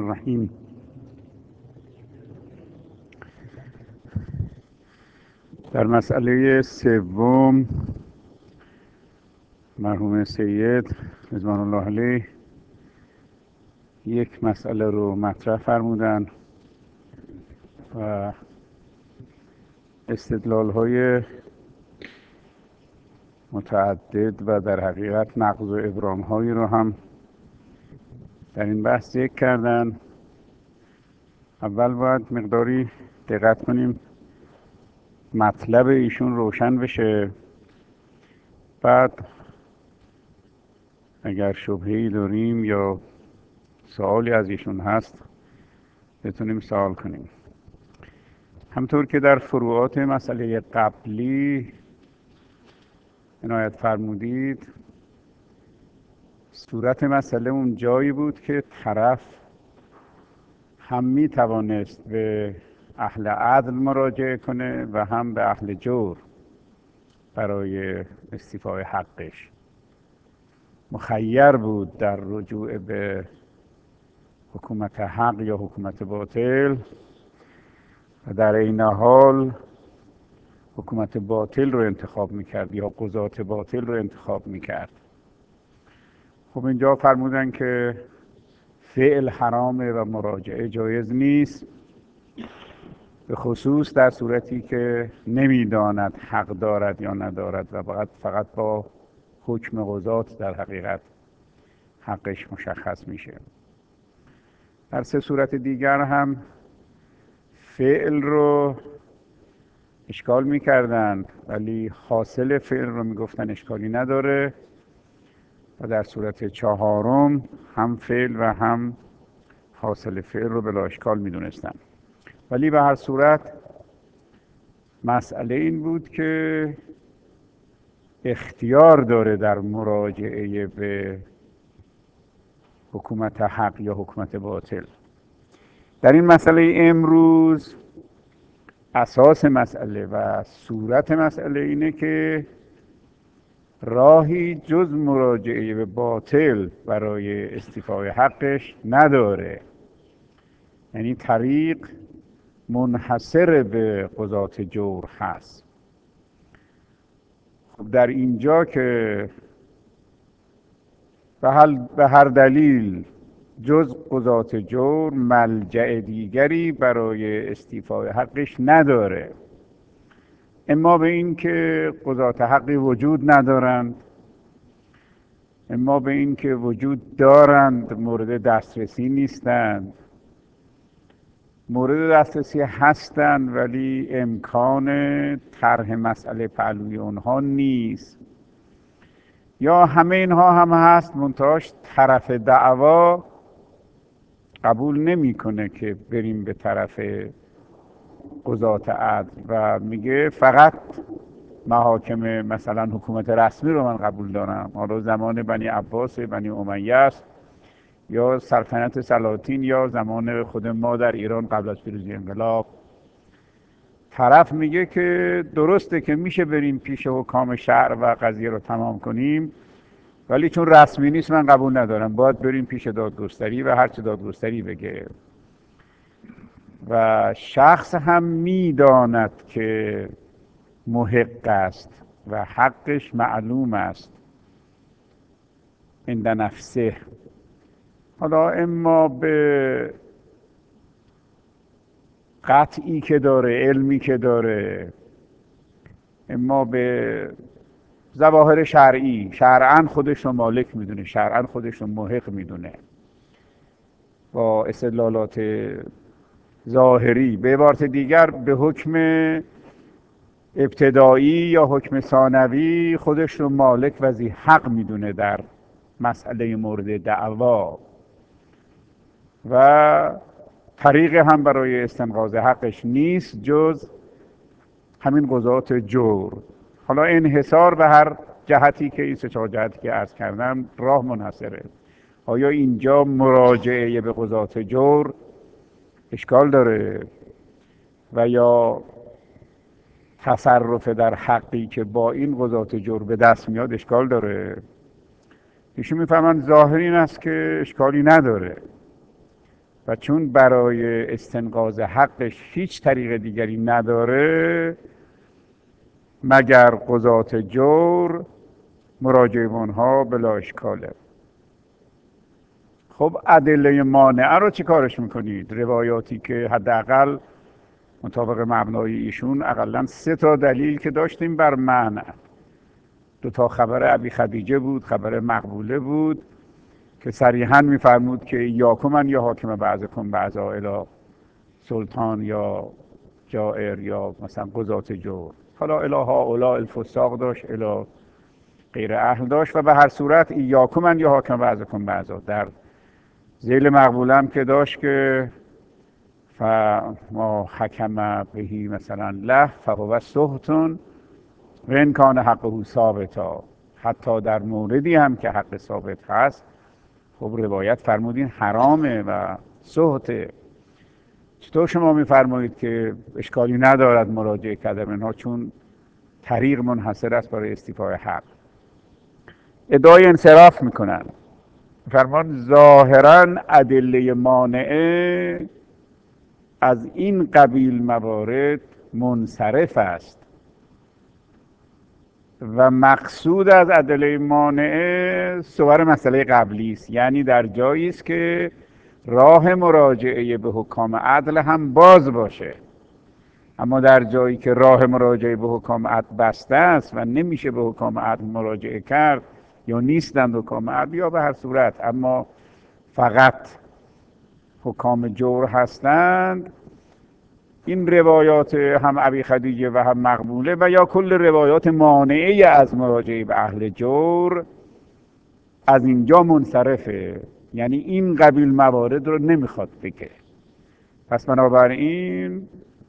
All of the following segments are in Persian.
الرحیم. در مسئله سوم مرحوم سید رضوان الله علیه یک مسئله رو مطرح فرمودن و استدلال‌های متعدد و در حقیقت نقض و ابرام‌هایی رو هم در این بحث ذکر کردن. اول باید مقداری دقت کنیم مطلب ایشون روشن بشه، بعد اگر شبهه‌ای داریم یا سوالی از ایشون هست بتونیم سوال کنیم. همطور که در فروعات مسئله قبلی عنایت فرمودید، صورت مسئله اون جایی بود که طرف هم می توانست به اهل عدل مراجعه کنه و هم به اهل جور برای استیفای حقش. مخیر بود در رجوع به حکومت حق یا حکومت باطل و در این حال حکومت باطل رو انتخاب میکرد یا قضات باطل رو انتخاب میکرد. خب اینجا فرمودن که فعل حرامه و مراجعه جایز نیست، به خصوص در صورتی که نمیداند حق دارد یا ندارد و فقط با حکم قضات در حقیقت حقش مشخص میشه. در سه صورت دیگر هم فعل رو اشکال میکردن ولی حاصل فعل رو میگفتن اشکالی نداره، و در صورت چهارم هم فعل و هم حاصل فعل رو بلا اشکال میدونستن. ولی به هر صورت مسئله این بود که اختیار داره در مراجعه به حکومت حق یا حکومت باطل. در این مسئله امروز اساس مسئله و صورت مسئله اینه که راهی جز مراجعه به باطل برای استیفای حقش نداره، یعنی طریق منحصر به قضات جور هست. خب در اینجا که به هر دلیل جز قضات جور ملجأ دیگری برای استیفای حقش نداره، اما به این که قضات حقی وجود ندارند، اما به این که وجود دارند مورد دسترسی نیستند، مورد دسترسی هستند ولی امکان طرح مسئله پهلوی اونها نیست، یا همه اینها هم هست منتهاش طرف دعوا قبول نمیکنه که بریم به طرف قضات عدل و میگه فقط محاکم مثلا حکومت رسمی رو من قبول دارم، حالا زمان بنی عباس بنی امیه است یا سلطنت سلاطین یا زمان خود ما در ایران قبل از پیروزی انقلاب. طرف میگه که درسته که میشه بریم پیش حکام شهر و قضیه رو تمام کنیم، ولی چون رسمی نیست من قبول ندارم، باید بریم پیش دادگستری و هرچه دادگستری بگه. و شخص هم میداند که محق است و حقش معلوم است عند نفسه، حالا اما به قطعی که داره، علمی که داره، اما به ظواهر شرعی، شرعاً خودش رو مالک میدونه، شرعاً خودش رو محق میدونه، با استدلالات ظاهری. به عبارت دیگر به حکم ابتدایی یا حکم ثانوی خودش رو مالک و ذی حق میدونه در مسئله مورد دعوا، و طریق هم برای استنقاذ حقش نیست جز همین قضات جور. حالا انحصار به هر جهتی که این سه چهار جهتی که عرض کردم راه منحصره. آیا اینجا مراجعه به قضات جور اشکال داره و یا تصرف در حقی که با این قضات جور به دست میاد اشکال داره؟ ایشون میفهمن ظاهر این است که اشکالی نداره، و چون برای استنقاذ حقش هیچ طریق دیگری نداره مگر قضات جور، مراجعه به اونها بلا اشکاله. خب ادله مانعه رو چی کارش میکنید؟ روایاتی که حداقل مطابق مبنای ایشون اقلا 3 دلیل که داشتیم بر منع. 2 خبر ابی خدیجه بود، خبر مقبوله بود که صریحا میفرمود که یاکم یا حاکم بعضکم بعضا الی سلطان یا جائر یا مثلا قضات جور. حالا الی هؤلاء الفساق داشت، الی غیر اهل داشت و به هر صورت یاکم یا حاکم بعضکم بعضا. در ذیل مقبوله هم که داشت که فما حکم بهی مثلا له فهو سهت و ان کان حقه ثابتا. حتی در موردی هم که حق ثابت هست خب روایت فرمودین حرامه و سهته. چطور شما میفرمایید که اشکالی ندارد مراجعه کردن اینها چون طریق منحصر است برای استیفای حق؟ ادعای انصراف میکنن، فرمان ظاهرا ادله مانعه از این قبیل موارد منصرف است و مقصود از ادله مانعه صور مسئله قبلی است، یعنی در جایی است که راه مراجعه به حکام عدل هم باز باشه. اما در جایی که راه مراجعه به حکام عدل بسته است و نمیشه به حکام عدل مراجعه کرد یا نیستند حکام عدل یا به هر صورت اما فقط حکام جور هستند، این روایات هم ابی خدیجه و هم مقبوله و یا کل روایات مانعه از مراجعه به اهل جور از اینجا منصرفه، یعنی این قبیل موارد رو نمیخواد بگه. پس بنابراین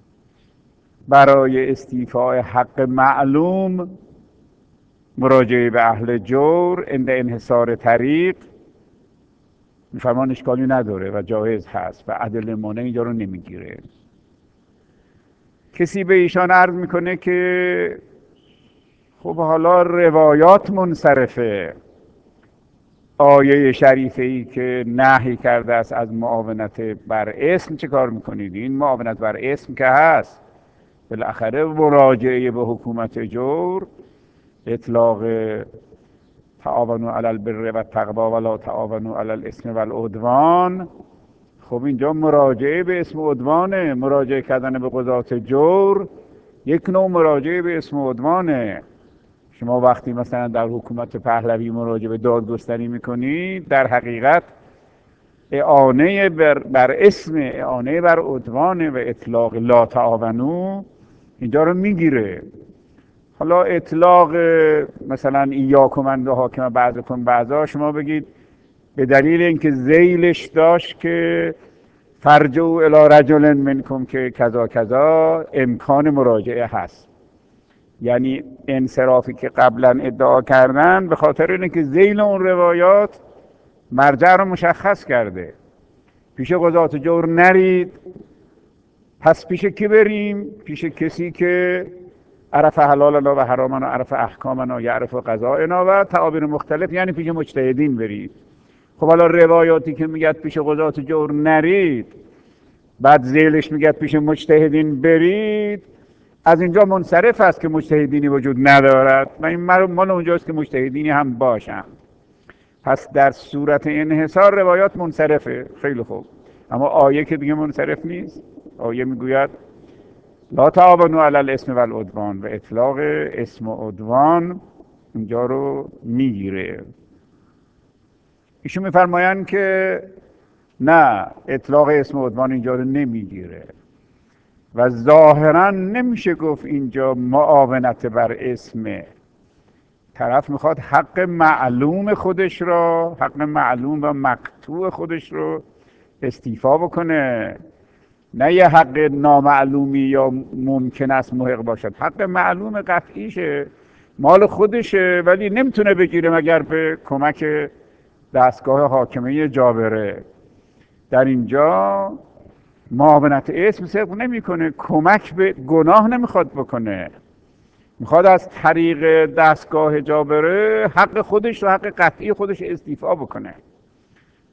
برای استیفای حق معلوم مراجعه به اهل جور عند انحصار طریق میفرمان اشکالی نداره و جایز هست و ادله مانع اینجا رو نمیگیره. کسی به ایشان عرض میکنه که خب حالا روایات منصرفه، آیه شریفه ای که نهی کرده است از معاونت بر اسم چه کار میکنید؟ این معاونت بر اسم که هست بالاخره مراجعه به حکومت جور اطلاق تعاونوا علی البر و التقوی ولا تعاونوا علی الاثم والعدوان. خب اینجا مراجعه به اسم و عدوانه، مراجعه کردن به قضات جور یک نوع مراجعه به اسم و عدوانه. شما وقتی مثلا در حکومت پهلوی مراجعه به دادگستری میکنید در حقیقت اعانه بر اسم، اعانه بر عدوانه و اطلاق لا تعاونوا اینجا رو میگیره. حالا اطلاق مثلا ایاکم و حاکم بعضکم بعضا شما بگید به دلیل اینکه ذیلش داشت که فرجعوا الی رجل منکم که کذا کذا امکان مراجعه هست، یعنی انصرافی که قبلا ادعا کردن به خاطر اینه که ذیل اون روایات مرجع رو مشخص کرده. پیش قضات جور نرید، پس پیش کی بریم؟ پیش کسی که عرف حلالنا و حرامنا و عرف احکامنا و یعرف قضائنا و تعابیر مختلف، یعنی پیش مجتهدین برید. خب حالا روایاتی که میگد پیش قضات جور نرید بعد ذیلش میگد پیش مجتهدین برید، از اینجا منصرف است که مجتهدینی وجود ندارد و این مال اونجاست که مجتهدینی هم باشن. پس در صورت انحصار روایات منصرفه. خیلی خوب، اما آیه که دیگه منصرف نیست. آیه میگوید لا تعاونوا علی الاثم والعدوان و اطلاق اسم و عدوان اینجا رو میگیره. ایشون میفرمایند که نه، اطلاق اسم و عدوان اینجا رو نمیگیره و ظاهرا نمیشه گفت اینجا معاونت بر اسمه. طرف میخواد حق معلوم خودش را، حق معلوم و مقطوع خودش رو استیفا بکنه، نه یه حق نامعلومی یا ممکن است محق باشد. حق معلوم قطعیشه، مال خودشه، ولی نمیتونه بگیره مگر به کمک دستگاه حاکمه جابره. در اینجا معاونت اسم صدق نمیکنه، کمک به گناه نمیخواد بکنه، میخواد از طریق دستگاه جابره حق خودش و حق قطعی خودش استیفا بکنه.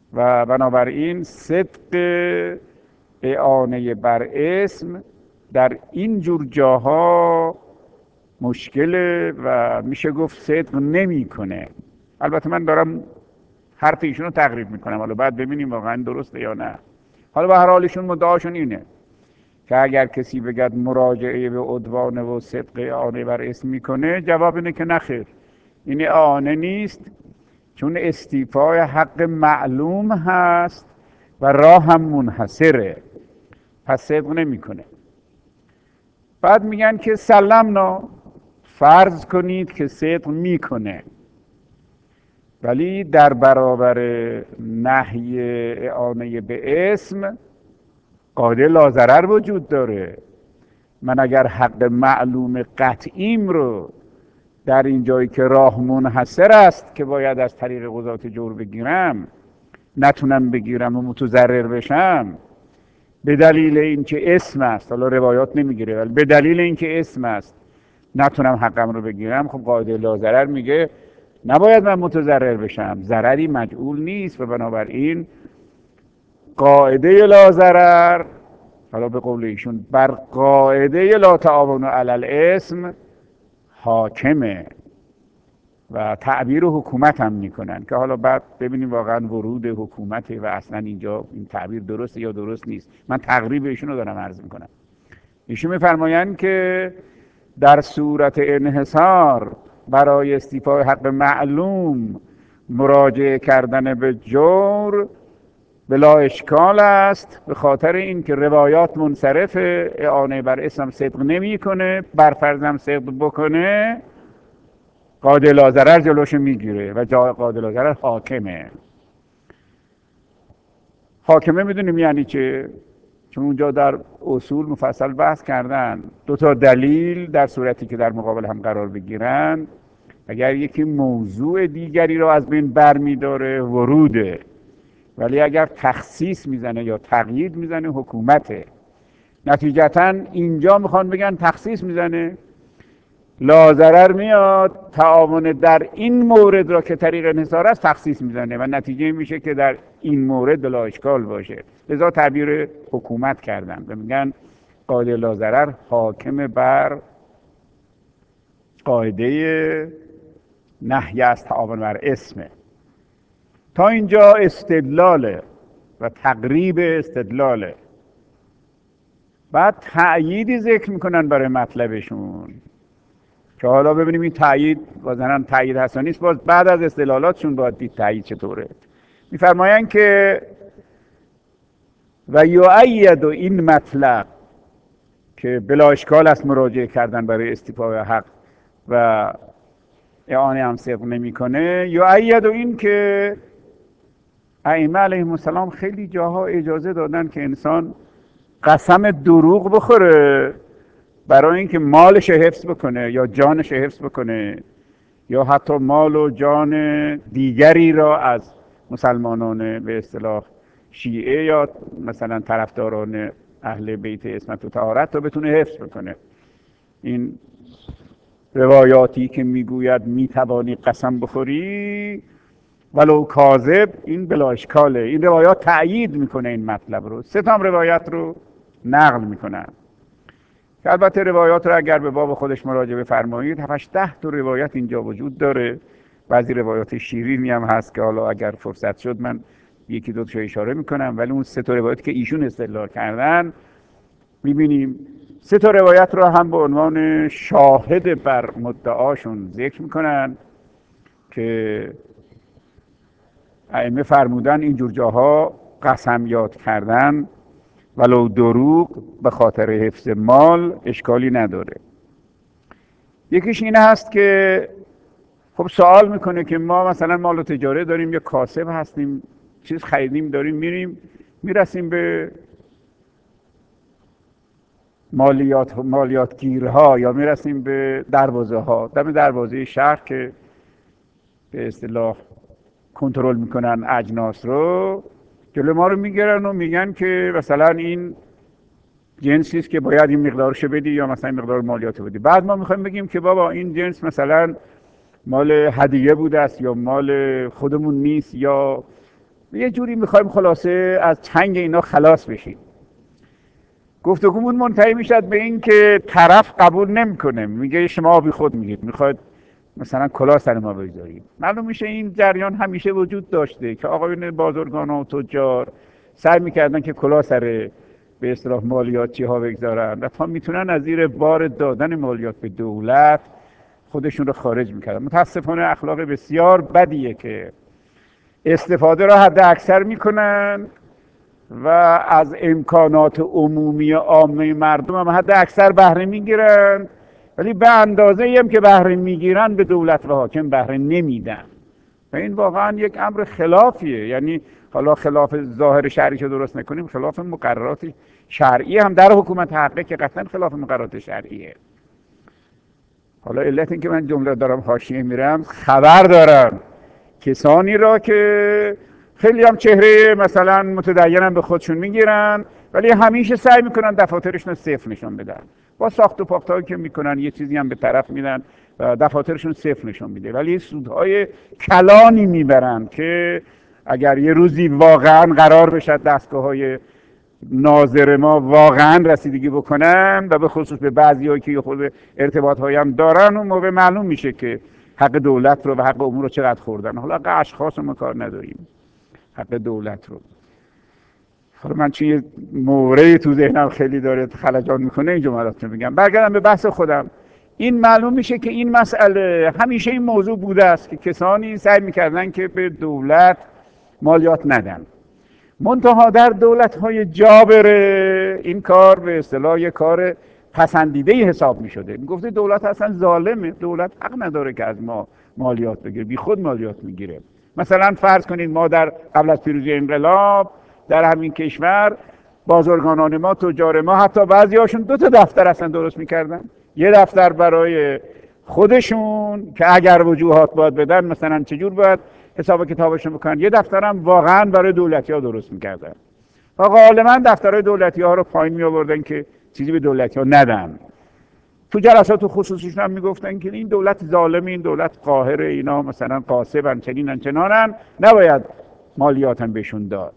و بنابراین صدق اعانه بر اسم در این جور جاها مشکله و میشه گفت صدق نمیکنه. البته من دارم حرف ایشون رو تقریب میکنم، حالا بعد ببینیم واقعا درسته یا نه. حالا به هر حال ایشون مدعاشون اینه که اگر کسی بگد مراجعه به عدوانه و صدق اعانه بر اسم میکنه، جواب اینه که نخیر، این اعانه نیست، چون استیفای حق معلوم هست و راه هم منحصره، پس صدق نمیکنه. بعد میگن که سلمنا، فرض کنید که صدق میکنه، ولی در برابر نهی اعانه به اسم قاعده لاضرر وجود داره. من اگر حق معلوم قطعیم رو در این جایی که راه منحصر است که باید از طریق قضات جور بگیرم نتونم بگیرم و متضرر بشم، به دلیل اینکه اسم است، حالا روایات نمیگیره ولی به دلیل اینکه اسم است نتونم حقم رو بگیرم، خب قاعده لاضرر میگه نباید من متضرر بشم، ضرری مجعول نیست و بنابراین قاعده لاضرر، حالا به قول ایشون بر قاعده لا تعاونوا علی الاسم حاکمه و تعبیر حکومت هم میکنن که حالا بعد ببینیم واقعا ورود حکومت و اصلا اینجا این تعبیر درسته یا درست نیست. من تقریب ایشون رو دارم عرض میکنم. ایشون میفرمایند که در صورت انحصار برای استیفای حق معلوم مراجعه کردن به جور بلا اشکال است، به خاطر اینکه روایات منصرف اعانه بر اسم صدق نمیکنه، بر فرضم صدق بکنه قاعده لاضرر جلوشو میگیره و جای قاعده لاضرر حاکمه. حاکمه میدونیم یعنی چه؟ چون اونجا در اصول مفصل بحث کردن دو تا دلیل در صورتی که در مقابل هم قرار بگیرن، اگر یکی موضوع دیگری رو از بین برمیداره وروده، ولی اگر تخصیص میزنه یا تقیید میزنه حکومته. نتیجتا اینجا میخوان بگن تخصیص میزنه، لاضرر میاد تعاون در این مورد را که طریق انحصار است تخصیص میزنه و نتیجه میشه که در این مورد بلا اشکال باشه، لذا تعبیر حکومت کردن و میگن قاعده لاضرر حاکم بر قاعده نهی از تعاون بر اسمه. تا اینجا استدلاله و تقریب استدلاله. بعد تأییدی ذکر میکنن برای مطلبشون که حالا ببینیم این تأیید بازنن تأیید هست نیست، باز بعد از استدلالاتشون باید دید تأیید چطوره. میفرمایند که و یؤید این مطلب که بلا اشکال است مراجعه کردن برای استیفای حق و اعانه هم صدق نمیکنه، یؤید این که ائمه علیهم السلام خیلی جاها اجازه دادن که انسان قسم دروغ بخوره برای اینکه مالش حفظ بکنه یا جانش حفظ بکنه یا حتی مال و جان دیگری را از مسلمانان به اصطلاح شیعه یا مثلا طرفداران اهل بیت عصمت و طهارت رو بتونه حفظ بکنه. این روایاتی که میگوید میتوانی قسم بخوری ولو کاذب، این بلا اشکاله. این روایات تأیید میکنه این مطلب رو. سه تا روایت رو نقل میکنن که البته روایات رو اگر به باب خودش مراجعه بفرمایید 7-8 تا روایت اینجا وجود داره. بعضی روایات شیرینی هم هست که حالا اگر فرصت شد من یکی دو تا اشاره میکنم، ولی اون سه تا روایت که ایشون استدلال کردن میبینیم سه تا روایت رو هم به عنوان شاهد بر مدعاشون ذکر میکنن که ائمه فرمودن اینجور جاها قسم یاد کردن ولو دروغ به خاطر حفظ مال اشکالی نداره. یکیش این هست که خب سوال میکنه که ما مثلا مال و تجاره داریم یا کاسب هستیم، چیز خریدیم داریم میریم میرسیم به مالیات گیرها یا میرسیم به دروازه ها، دم دروازه شهر که به اصطلاح کنترل میکنن اجناس رو، جلو ما رو میگیرن و میگن که مثلا این جنسی است که باید این مقدارشو بدی یا مثلا این مقدار مالیاتو بدی. بعد ما میخوایم بگیم که بابا این جنس مثلا مال هدیه بوده است یا مال خودمون نیست یا یه جوری میخوایم خلاصه از چنگ اینا خلاص بشیم. گفتگومون منتهی میشد به این که طرف قبول نمیکنه، میگه شما بی خود میگید، میخواد مثلا کلاه سر ما بگذارید. معلوم میشه این جریان همیشه وجود داشته که آقایون بازرگان و تجار سعی میکردن که کلاه سر به اصطلاح مالیاتی ها بگذارن و تا میتونن از زیر بار دادن مالیات به دولت خودشون رو خارج میکردن. متاسفانه اخلاق بسیار بدیه که استفاده را حد اکثر میکنن و از امکانات عمومی عامه مردم هم حد اکثر بهره میگیرن، ولی به اندازه ای هم که بهره میگیرن به دولت و حاکم بهره نمیدن و این واقعا یک امر خلافیه. یعنی حالا خلاف ظاهر شرعی که درست نکنیم، خلاف مقررات شرعی هم در حکومت حقه که قطعا خلاف مقررات شرعیه. حالا علت این که من جمله دارم حاشیه میرم، خبر دارم کسانی را که خیلی هم چهره مثلا متدینم به خودشون میگیرن ولی همیشه سعی میکنن دفاترشون رو صفر نشون بدن، با ساخت و پاختایی که میکنن یه چیزی هم به طرف میدن و دفاترشون صفر نشون میده، ولی سودهای کلانی میبرن که اگر یه روزی واقعا قرار بشه دستگاه‌های ناظر ما واقعا رسیدگی بکنن و به خصوص به بعضی‌هایی که خود ارتباط‌هایی هم دارن، اون موقع معلوم میشه که حق دولت رو و حق امور رو چقدر خوردن. حالا حق اشخاص رو ما کار نداریم، حق دولت رو. حالا من چون یه موردی تو ذهنم خیلی داره خلجان میکنه این جملات رو میگم. برگردم به بحث خودم. این معلوم میشه که این مسئله همیشه این موضوع بوده است که کسانی سعی میکردن که به دولت مالیات ندن. منتها در دولت‌های جابر این کار به اصطلاح یک کار پسندیده حساب می‌شده. میگفته دولت اصلا ظالمه، دولت حق نداره که از ما مالیات بگیره، بی خود مالیات میگیره. مثلا فرض کنید ما در قبل از پیروزی انقلاب در همین کشور بازرگانان ما، تجار ما، حتی بعضی‌هاشون 2 تا دفتر اصلا درست می‌کردن. یه دفتر برای خودشون که اگر وجوهات باید بدن مثلا چجور باید حساب کتابشون بکنن، یه دفترم واقعا برای دولتی ها درست میکردن و غالبا دفترهای دولتی ها رو پایین می آوردن که چیزی به دولتی ها ندن. تو جلسات خصوصیشون هم میگفتن که این دولت ظالمه، این دولت قاهره، اینا مثلا قاسبن، چنینن چنانن، نباید مالیات هم بهشون داد.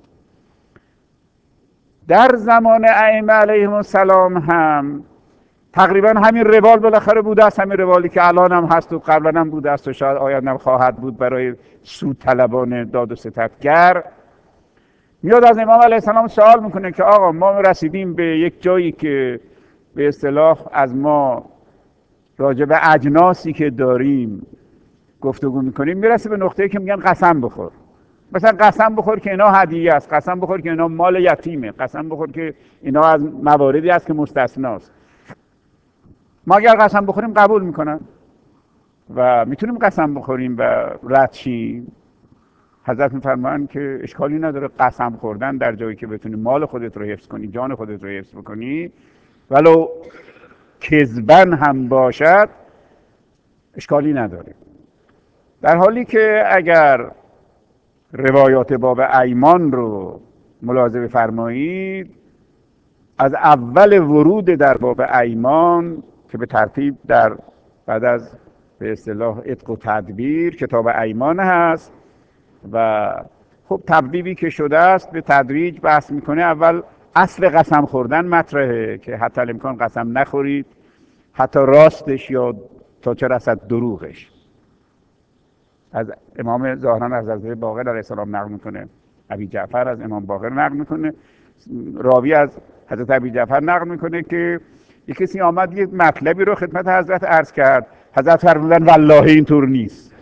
در زمان ائمه علیهم السلام هم تقریبا همین روال بالاخره بوده است، همین روالی که الان هم هست و قبلا هم بوده است و شاید آینده هم خواهد بود برای سود طلبان داد و ستدگر. میاد از امام علیه السلام سوال میکنه که آقا ما رسیدیم به یک جایی که به اصطلاح از ما راجع به اجناسی که داریم گفتگو میکنیم، میرسه به نقطه‌ای که میگن قسم بخور. مثلا قسم بخور که اینا هدیه است، قسم بخور که اینا مال یتیمه، قسم بخور که اینا از مواردی است که مستثناست. ما اگر قسم بخوریم قبول میکنن و میتونیم قسم بخوریم و رد شیم. حضرت میفرمایند که اشکالی نداره قسم خوردن در جایی که بتونی مال خودت رو حفظ کنی، جان خودت رو حفظ بکنی، ولو کذبن هم باشد اشکالی نداره. در حالی که اگر روایات باب ایمان رو ملاحظه بفرمایید، از اول ورود در باب ایمان که به ترتیب در بعد از به اصطلاح عتق و تدبیر کتاب ایمان هست و خب تبدیبی که شده است به تدریج بحث میکنه. اول اصل قسم خوردن مطرحه که حتی الامکان قسم نخورید، حتی راستش یا تا چه رسد دروغش. از امام ظاهرا از حضرت باقر علیه السلام نقل میکنه، ابی جعفر از امام باقر نقل میکنه، راوی از حضرت ابی جعفر نقل میکنه که یک کسی آمد یک مطلبی رو خدمت حضرت عرض کرد، حضرت فرمودن والله اینطور نیست.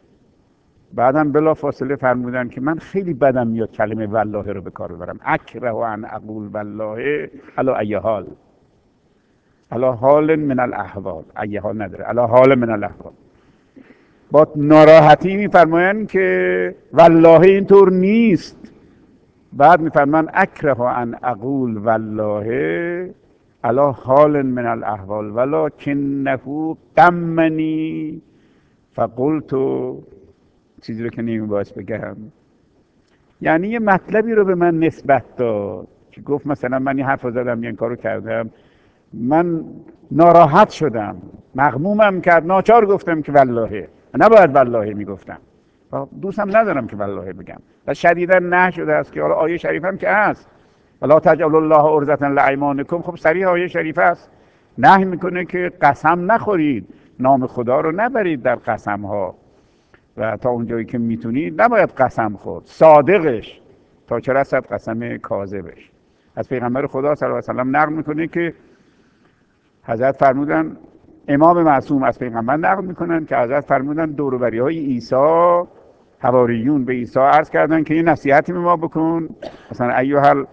بعدم بلا فاصله فرمودن که من خیلی بدم میاد کلمه والله رو به کار ببرم، اکره ان اقول والله علی ای حال، علی حال من الاحوال، ای حال نداره، علی حال من الاحوال. با ناراحتی میفرمایند که والله اینطور نیست. بعد میفرمان اکره ان اقول والله علی حال من الاحوال ولکنه قمنی فقلت، چیزی رو که نمیباید بگم. یعنی یه مطلبی رو به من نسبت داد که گفت مثلا من این حرف زدم یا این کارو کردم، من ناراحت شدم، مغمومم کرد، ناچار گفتم که والله، نباید والله میگفتم. دوستم ندارم که والله بگم و شدیدا نه شده است که حالا آیه شریف هم که هست ولا تجعلوا الله عرضة لایمانکم، خب صریح آیه شریف است، نهی میکنه که قسم نخورید، نام خدا رو نبرید در قسم ها و تا اونجایی که میتونید نباید قسم خورد، صادقش تا چه رسد قسم کاذبش. از پیغمبر خدا صلی الله علیه و سلم نقل میکنه که حضرت فرمودن، امام معصوم از پیغمبر نقل میکنن که حضرت فرمودن دور و بری های عیسی، حواریون به عیسی عرض کردن که این نصیحتی به ما بکن، مثلا ایها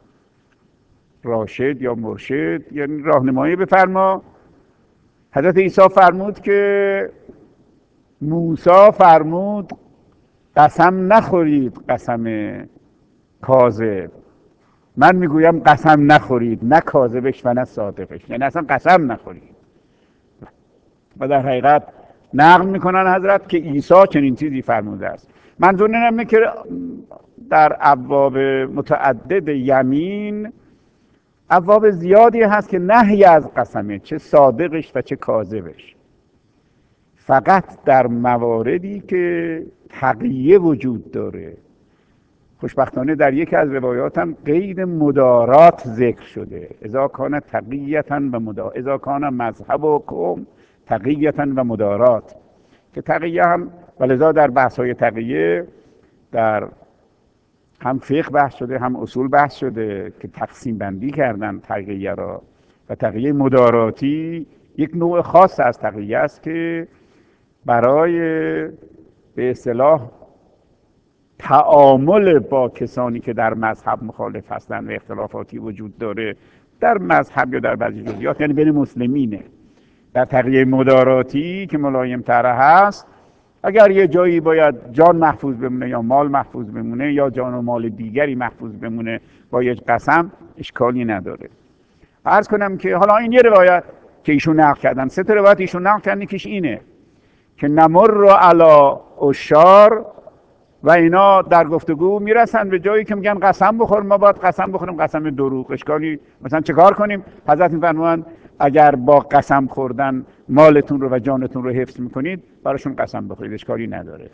راشد یا مرشد، یعنی راهنمایی بفرما. حضرت عیسی فرمود که موسی فرمود قسم نخورید قسم کاذب، من میگویم قسم نخورید، نه کاذبش و نه صادقش، یعنی اصلا قسم نخورید. و در حقیقت نقل میکنن حضرت که عیسی چنین چیزی فرموده است. منظور اینه که در ابواب متعدد یمین ابواب زیادی هست که نهی از قسمه، چه صادقش و چه کاذبش، فقط در مواردی که تقیه وجود داره. خوشبختانه در یکی از روایات هم قید مدارات ذکر شده، اذا کان تقییتا و مدارات، اذا کان مذهبکم تقییتا و مدارات، که تقیه هم ولذا در بحث های تقیه در هم فقه بحث شده هم اصول بحث شده که تقسیم بندی کردن تقیه را. و تقیه مداراتی یک نوع خاص از تقیه است که برای به اصطلاح تعامل با کسانی که در مذهب مخالف هستند و اختلافاتی وجود داره در مذهب یا در بعضی جزئیات، یعنی بین مسلمینه. در تقیه مداراتی که ملایم تر هست، اگر یه جایی باید جان محفوظ بمونه یا مال محفوظ بمونه یا جان و مال دیگری محفوظ بمونه با یک قسم، اشکالی نداره. عرض کنم که حالا این یه روایت که ایشون نقل کردن، 3 تا روایت ایشون نقل کردن، یکیش اینه که نمر رو علی اشار و اینا در گفتگو میرسن به جایی که میگن قسم بخور، ما باید قسم بخوریم، قسم دروغ، اشکالی مثلا چه کار کنیم؟ حضرت میفرمایند اگر با قسم خوردن مالتون رو و جانتون رو حفظ میکنید براشون قسم بخورید، اشکالی نداره.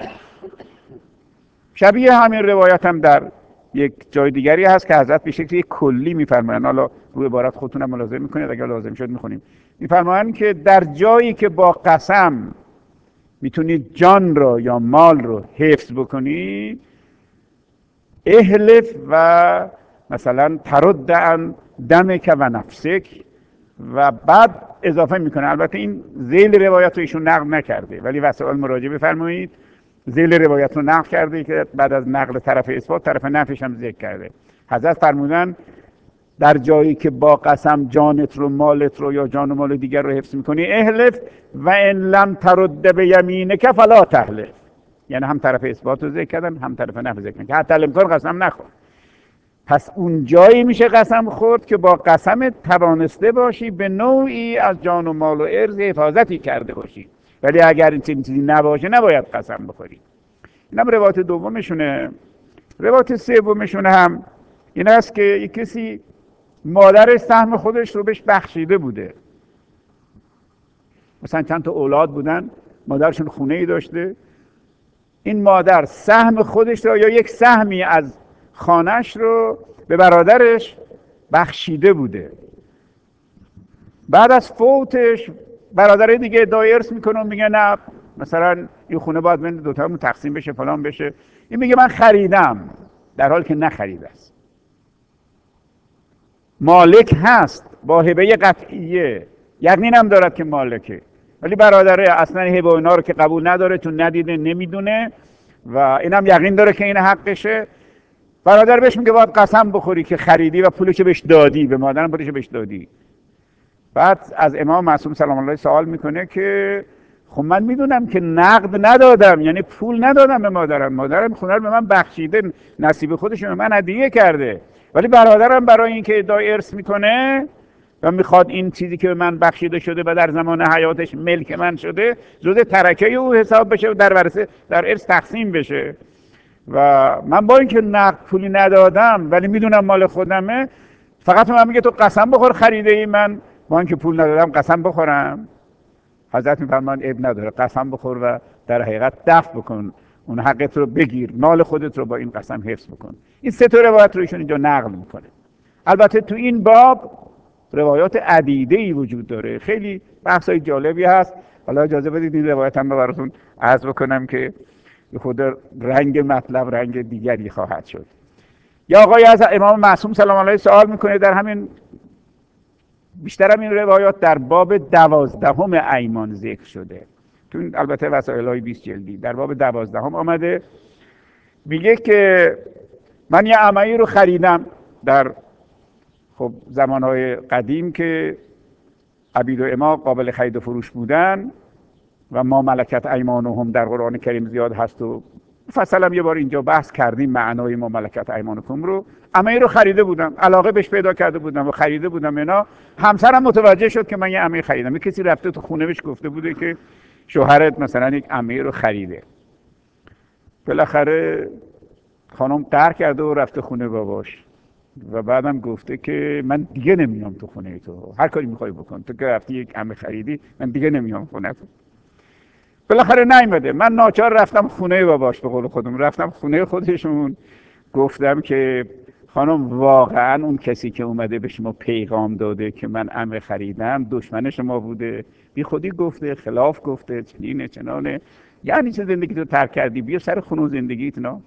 شبیه همین روایت هم در یک جای دیگری هست که حضرت به شکل کلی میفرمایند، حالا روی عبارت خودتون هم ملاحظه میکنید، اگر لازم شد میخونیم. میفرمایند که در جایی که با قسم میتونید جان رو یا مال رو حفظ بکنید، احلف و مثلا ترد عن دمک و نفسک، و بعد اضافه میکنه، البته این ذیل روایت رو ایشون نقل نکرده ولی وسائل مراجعه بفرمایید ذیل روایت رو نقل کرده که بعد از نقل طرف اثبات طرف نفیش هم ذکر کرده. حضرت فرمودن در جایی که با قسم جانت رو مالت رو یا جان و مال دیگر رو حفظ میکنی احلف و ان لم ترد بیمینک فلا تحلف، یعنی هم طرف اثبات رو ذکر کردن هم طرف نفی ذکر کردن که حتی الامکان قسم نخور. پس اون جایی میشه قسم خورد که با قسم توانسته باشی به نوعی از جان و مال و ارز حفاظتی کرده باشی، ولی اگر این چیزی نباشه نباید قسم بخوری. اینم روایت دومشونه. روایت سومشون هم این است که یک کسی مادرش سهم خودش رو بهش بخشیده بوده، مثلا چند تا اولاد بودن، مادرشون خونه ای داشته، این مادر سهم خودش رو یا یک سهمی از خانهش رو به برادرش بخشیده بوده. بعد از فوتش برادر دیگه ادعای ارث میکنه و میگه نه مثلا این خونه باید بین دوتامون تقسیم بشه فلان بشه. این میگه من خریدم، در حالی که نخریده است. مالک هست با هبه قطعیه، یقینم دارد که مالکه، ولی برادره اصلا هبه اینا رو که قبول نداره چون ندیده نمیدونه و اینم یقین داره که این حقشه. برادر بهش میگه باید قسم بخوری که خریدی و پولش بهش دادی، به مادرم پولش بهش دادی. بعد از امام معصوم سلام الله سوال میکنه که خب من میدونم که نقد ندادم، یعنی پول ندادم به مادرم، مادرم خونه رو به من بخشیده، نصیب خودش به من هدیه کرده، ولی برادرم برای اینکه ادعای ارث میکنه و میخواد این چیزی که به من بخشیده شده و در زمان حیاتش ملک من شده جزء ترکه او حساب بشه و در ورثه در ارث تقسیم بشه، و من با اینکه نقد پولی ندادم ولی میدونم مال خودمه، فقط من میگه تو قسم بخور خریده ای، من با اینکه پول ندادم قسم بخورم. حضرت میفرمان اب نداره، قسم بخور و در حقیقت دفع بکن اون حقت رو بگیر، مال خودت رو با این قسم حفظ بکن. این سه تا روایت رو ایشون اینجا نقل میکنه. البته تو این باب روایات عدیده‌ای وجود داره، خیلی بحثای جالبی هست. حالا اجازه بدید این روایت هم براتون عرض بکنم که خود رنگ مطلب رنگ دیگری خواهد شد. یا آقای از امام معصوم سلام علیه سوال میکنه، در همین بیشتر این روایات در باب 12 ایمان ذکر شده، تو البته وسائل‌های 20 جلدی در باب 12 آمده. میگه که من یه عمه‌ای رو خریدم در خب زمانهای قدیم که عبید و اما قابل خرید و فروش بودن و ما ملکت ایمانهم در قرآن کریم زیاد هست و فصلا یه بار اینجا بحث کردیم معنای ما ملکت ایمانکم رو. عمه‌ای رو خریده بودم، علاقه بهش پیدا کرده بودم و خریده بودم. اینا همسرم متوجه شد که من یه عمه خریدم. یه کسی رفته تو خونه بهش گفته بوده که شوهرت مثلا یک عمه رو خریده. بالاخره خانم قهر کرده و رفته خونه باباش و بعدم گفته که من دیگه نمیام تو خونه تو، هر کاری میخوای بکن، تو که رفتی یک عمه خریدی، من دیگه نمیام خونه تو. بالاخره نیومده. من ناچار رفتم خونه باباش، به قول خودم رفتم خونه خودشون. گفتم که خانم واقعا اون کسی که اومده به شما پیغام داده که من عمه خریدم دشمن شما بوده، بی خودی گفته، خلاف گفته، چنینه چنانه، یعنی چه زندگی تو ترک کردی، بیا سر خونه زندگیت. نه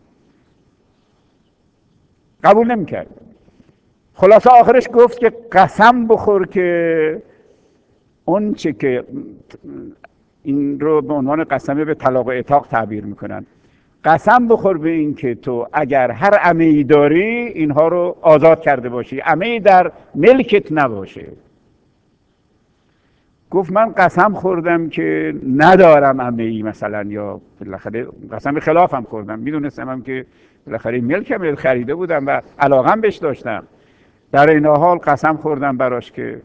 قبول نمیکرد. خلاصه آخرش گفت که قسم بخور که اون چه که این رو به عنوان قسم به طلاق و عتاق تعبیر میکنن، قسم بخور به این که تو اگر هر عمه‌ای داری اینها رو آزاد کرده باشی، عمه‌ای در ملکت نباشه. گفت من قسم خوردم که ندارم عمه‌ای مثلا، یا بالاخره قسم خلافم خوردم، میدونستم که بالاخره ملکم خریده بودم و علاقم بهش داشتم، در این حال قسم خوردم براش که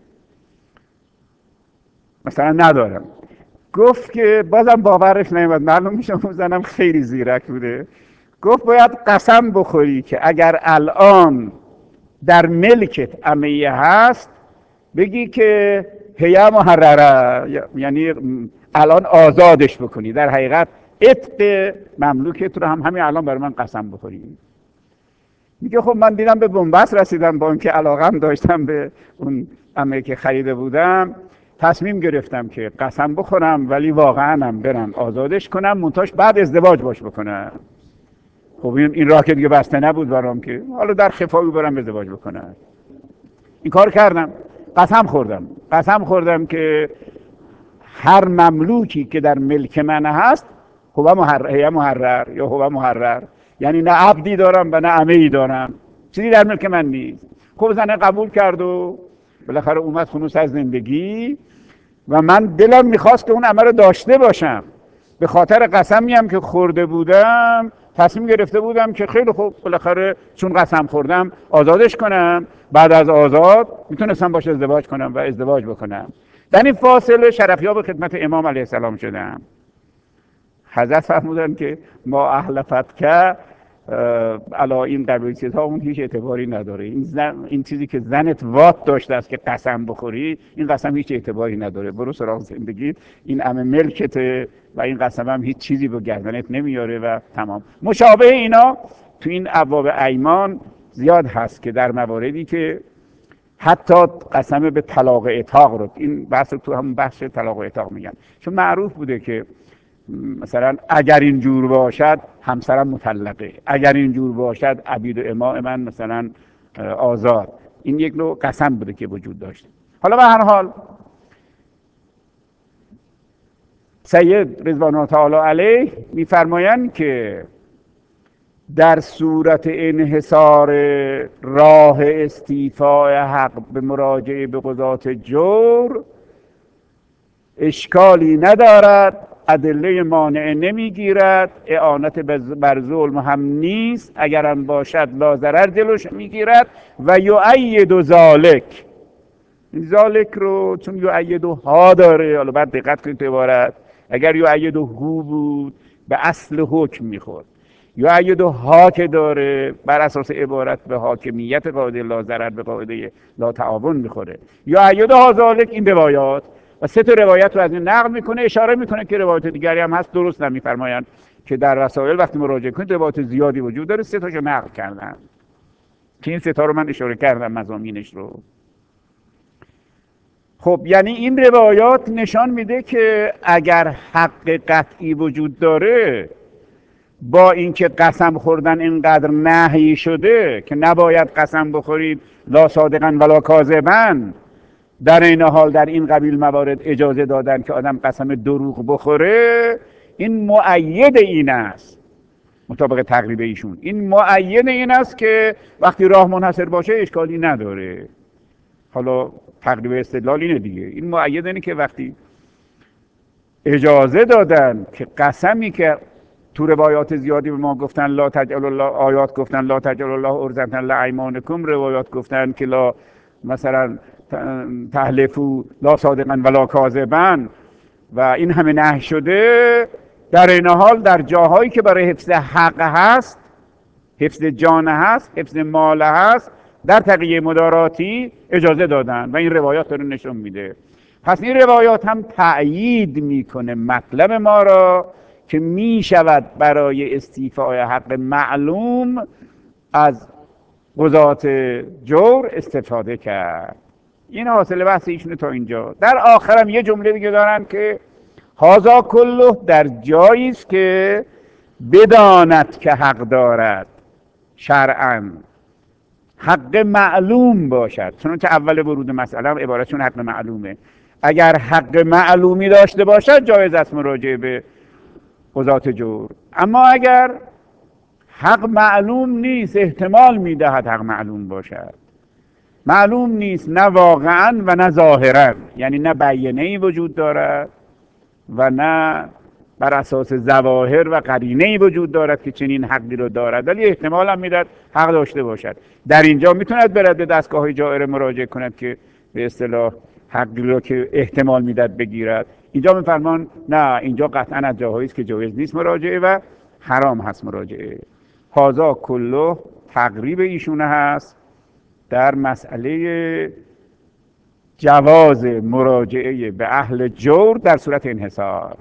مثلا ندارم. گفت که بازم باورش نمیاد، معلوم میشه اون زنم خیلی زیرک بوده. گفت باید قسم بخوری که اگر الان در ملکت عمه‌ای هست بگی که هیه محرره، یعنی الان آزادش بکنی، در حقیقت عتق مملوکت رو هم همین الان برای من قسم بخوری. میگه خب من دیدم به بنبست رسیدم، با اینکه علاقم داشتم به اون عمه که خریده بودم، تصمیم گرفتم که قسم بخورم ولی واقعا هم برم آزادش کنم، منتاش بعد ازدواج باش بکنم. خب این راه که دیگه بسته نبود برام که حالا در خفایی برم ازدواج بکنم. این کار کردم، قسم خوردم که هر مملوکی که در ملک من هست هو محرر یا هو محرر، یعنی نه عبدی دارم و نه عمه‌ای دارم، چیزی در ملک من نیست. خب زنه قبول کرد و بالاخره اومد خونه از زندگی و من دلم میخواست که اون عمه رو داشته باشم. به خاطر قسمی هم که خورده بودم تصمیم گرفته بودم که خیلی خوب بالاخره چون قسم خوردم آزادش کنم، بعد از آزاد میتونستم باشه ازدواج کنم و ازدواج بکنم. در این فاصله شرفیاب خدمت امام علیه السلام شدم. حضرت فرمودن که ما اهل فتکه علا این قبیل چیزها اون هیچ اعتباری نداره. این چیزی که زنت وات داشته است که قسم بخوری، این قسم هیچ اعتباری نداره، برو سراغ زندگیت، این عمه ملکته و این قسم هم هیچ چیزی به گردنت نمیاره و تمام. مشابه اینا تو این ابواب ایمان زیاد هست که در مواردی که حتی قسم به طلاق عتاق رو، این بحث تو هم بحث طلاق عتاق میگن، چون معروف بوده که مثلا اگر اینجور باشد همسرم مطلقه، اگر اینجور باشد عبید و اماء من مثلا آزاد. این یک نوع قسم بوده که وجود داشت. حالا به هر حال سید رضوان الله تعالی علیه میفرمایند که در صورت انحصار راه استیفاء حق به مراجعه به قضات جور اشکالی ندارد، ادله مانع نمیگیرد، اعانت بر ظلم هم نیست، اگرم باشد لا ضرر جلوش میگیرد و یؤید ذالک. ذالک رو چون یؤید ها داره، حالا بعد دقت کنید تو عبارت، اگر یؤید هو بود به اصل حکم میخورد، یؤید ها که داره بر اساس عبارت به حاکمیت قاعده لا ضرر به قاعده لا تعاون میخوره. یؤید ها ذالک این روایات و سه تا روایت رو از این نقل میکنه، اشاره میکنه که روایت دیگری هم هست درست نمیفرمایند. که در رسائل وقتی مراجعه کنید روایات زیادی وجود داره، 3 تاشو نقل کردن که این 3 تا رو من اشاره کردم مضامینش رو. خب یعنی این روایات نشان میده که اگر حق قطعی وجود داره، با اینکه قسم خوردن اینقدر نهی شده که نباید قسم بخورید لا صادقا ولا کاذبا، در این حال در این قبیل موارد اجازه دادن که آدم قسم دروغ بخوره. این مؤید این است، مطابق تقریب ایشون این مؤید این است که وقتی راه منحصر باشه اشکالی نداره. حالا تقریب استدلال اینه دیگه. این مؤید اینه که وقتی اجازه دادن که قسمی که تو روایات زیادی به ما گفتن لا تجعل الله، آیات گفتن لا تجعل الله عرضة لایمانکم، روایات گفتن که لا مثلا تحلفوا لا صادقا ولا کاذبا و این همه نهی شده، در این حال در جاهایی که برای حفظ حق هست، حفظ جان هست، حفظ مال هست، در تقیه مداراتی اجازه دادن و این روایات رو نشون میده. پس این روایات هم تأیید میکنه مطلب ما را که میشود برای استیفای حق معلوم از قضات جور استفاده کرد. این حاصل بحث ایشونه تا اینجا. در آخرم یه جمله دیگه دارن که هذا کله در جایی است که بداند که حق دارد شرعاً، حق معلوم باشد. چنانچه اول ورود مسئله هم عبارتشون حق معلومه. اگر حق معلومی داشته باشد جایز است مراجعه به قضات جور. اما اگر حق معلوم نیست، احتمال میدهد حق معلوم باشد، معلوم نیست نه واقعا و نه ظاهرا، یعنی نه بیانه‌ای وجود دارد و نه بر اساس ظواهر و قرینه‌ای وجود دارد که چنین حقی رو دارد، ولی احتمال هم میدهد حق داشته باشد. در اینجا میتوند برد به دستگاه جائر مراجعه کند که به اصطلاح حقی رو که احتمال میدهد بگیرد. اینجا میفرمان نه، اینجا قطعا از جاهایی است که جایز نیست مراجعه و حرام هست مراجعه. هذا کله تقریب ایشونه هست در مسئله جواز مراجعه به اهل جور در صورت انحصار.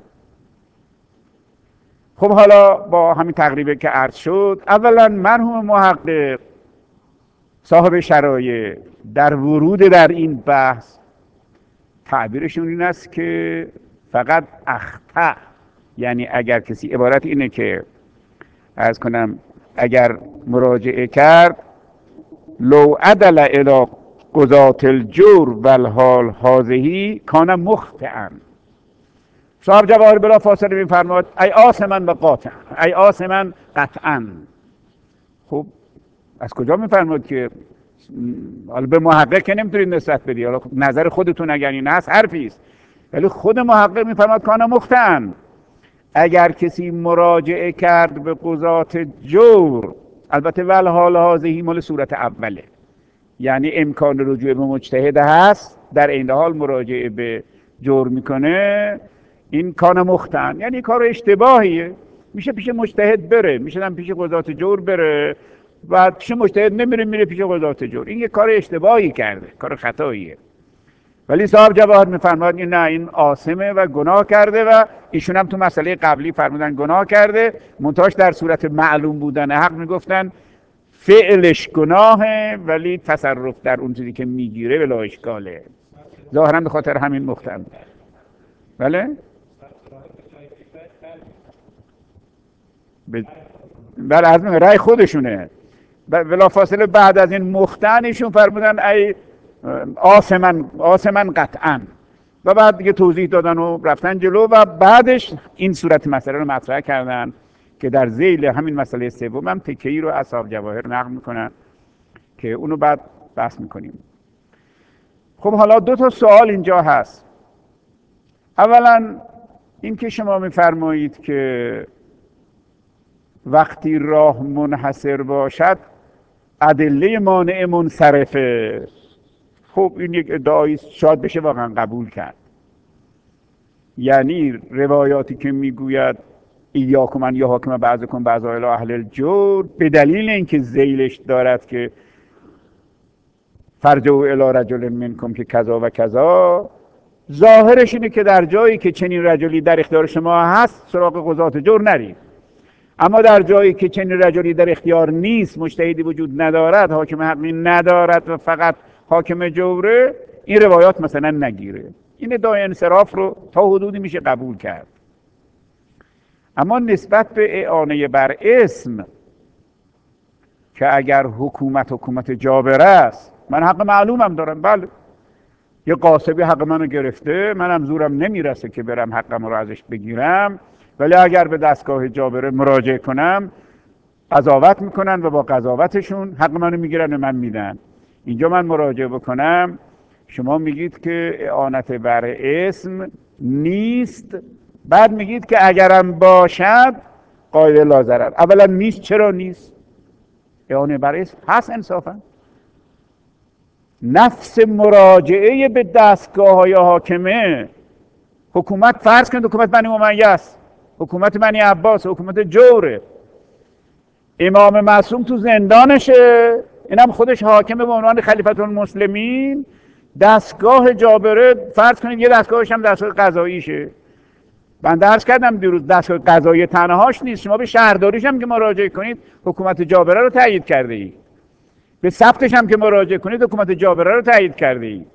خب حالا با همین تقریبه که عرض شد، اولا مرحوم محقق صاحب شرایع در ورود در این بحث تعبیرشون این است که فقط اخطأ، یعنی اگر کسی، عبارت اینه که عرض کنم اگر مراجعه کرد لو عدل الی قضات الجور والحال هذه کان مخطئا. صاحب جواهر بلا فاصله میفرماد ای آثما و قاطعا، ای آثما قطعا. خب از کجا میفرماد که حالا به محقق که نمیتونید نسبت بدی، حالا نظر خودتون اگر این هست حرفی است، ولی خود محقق میفرماد کان مخطئا. اگر کسی مراجعه کرد به قضات جور، البته والحال هذه مال صورت اوله، یعنی امکان رجوع به مجتهد هست، در این حال مراجعه به جور میکنه، این کان مخطئا یعنی کار اشتباهیه. میشه پیش مجتهد بره، میشه هم پیش قضات جور بره، و پیش مجتهد نمیره، میره پیش قضات جور. این یه کار اشتباهی کرده، کار خطاییه. ولی صاحب جواهر میفرماد نه، این آثمه و گناه کرده، و ایشون هم تو مسئله قبلی فرمودن گناه کرده، منتهاش در صورت معلوم بودن حق میگفتن فعلش گناهه ولی تصرف در اون چیزی که میگیره بلا اشکاله. ظاهرا به خاطر همین مختن. بله؟ بله از رأی خودشونه. بلا فاصله بعد از این مختن ایشون فرمودن ای آثما قطعا، و بعد دیگه توضیح دادن و رفتن جلو، و بعدش این صورت مسئله رو مطرح کردن که در ذیل همین مسئله سوم هم تکه‌ای رو اصحاب جواهر نقل میکنن که اونو بعد بحث میکنیم. خب حالا 2 تا سوال اینجا هست. اولا این که شما میفرمایید که وقتی راه منحصر باشد ادله مانع منصرفه. خب این یک ادعایی شاید بشه واقعا قبول کرد. یعنی روایاتی که میگوید ایاکم ان یحاکم بعضکم بعضا الی اهل الجور، به دلیل اینکه ذیلش دارد که فرجعوا الی رجل منکم که کذا و کذا، ظاهرش اینه که در جایی که چنین رجلی در اختیار شما هست سراغ قضات جور نرید. اما در جایی که چنین رجلی در اختیار نیست، مجتهدی وجود ندارد، حاکم حقی ندارد و فقط حاکم جوره، این روایات مثلا نگیره. این ادعای انصراف رو تا حدودی میشه قبول کرد. اما نسبت به اعانه بر اسم که اگر حکومت جابر است، من حق معلومم دارم، بله، یه قاسبی حق منو گرفته، منم زورم نمیرسه که برم حقم رو ازش بگیرم، ولی اگر به دستگاه جابره مراجعه کنم قضاوت میکنن و با قضاوتشون حق منو میگیرن و من میدن. اینجا من مراجعه بکنم، شما میگید که اعانت بر اسم نیست، بعد میگید که اگرم باشد قاعده لا ضرر. اولا نیست، چرا نیست؟ اعانه بر اسم هست انصافا. نفس مراجعه به دستگاه های حاکمه، حکومت فرض کنید حکومت بنی امیه است، حکومت بنی عباس، حکومت جوره، امام معصوم تو زندانشه، اینم خودش حاکمه به عنوان خلیفة المسلمین، دستگاه جابره فرض کنید یه دستگاهش هم دستگاه قضاییشه. من درس کردم دیروز دستگاه قضایی تنهاش نیست، شما به شهرداریش هم که مراجعه کنید حکومت جابره رو تایید کرده اید، به ثبتش هم که مراجعه کنید حکومت جابره رو تایید کرده اید،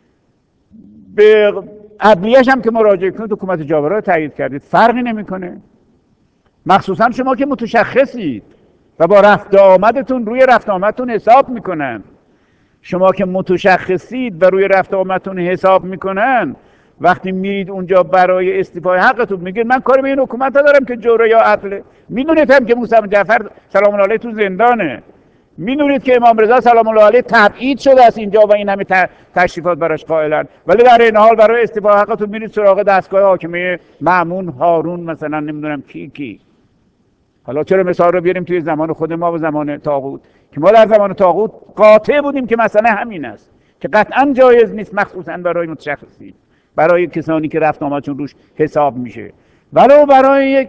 به عدلیه‌اش هم که مراجعه کنید حکومت جابره رو تایید کردید. فرقی نمیکنه. مخصوصا شما که متشخصید و با رفت آمدتون روی رفت آمدتون حساب میکنن. شما که متشخصید و روی رفت آمدتون حساب میکنن، وقتی میرید اونجا برای استیفای حقتون میگید من کاری به این حکومت دارم که جوره یا عدله. میدونید هم که موسی بن جعفر سلام الله علیه تو زندانه، میدونید که امام رضا سلام الله علیه تبعید شده است اینجا و این همه تشریفات براش قائلن، ولی در این حال برای استیفای حقتون میرید سراغ دستگاه حاکمه مأمون، هارون، مثلا نمیدونم کی. حالا چرا مثال رو بیاریم توی زمان خود ما و زمان طاغوت، که ما در زمان طاغوت قاطع بودیم که مسئله همین است که قطعا جایز نیست، مخصوصا برای متشخصین، برای کسانی که رفت آمدشون روش حساب میشه، ولو برای یک